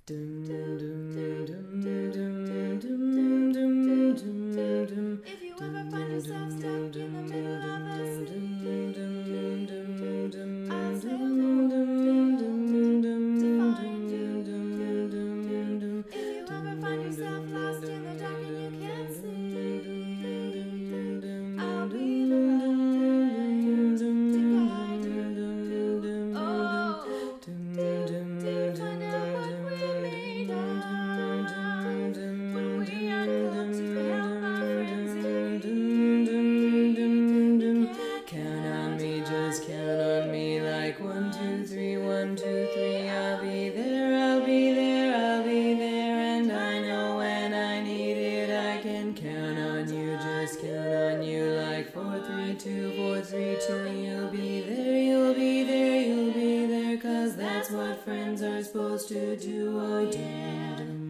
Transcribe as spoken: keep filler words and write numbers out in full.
Dum, dum, dum, dum, dum, dum, dum, dum, dum. If you ever find yourself stuck in the middle of a sea, I'll sail the world to find you. If you ever find yourself lost in the dark and you can't see, I'll be the light to guide you. Oh, to find out what we're made of when we are called to help our friends in need. Count on me, just count on me, like one, two, three, one, two, three. I'll be there, I'll be there, I'll be there, and I know when I need it, I can count on you, just count on you, like four, three, two, four, three, two. You'll be there, you'll be there, you'll be there, 'cause that's what friends are supposed to do. Oh, dum, dum.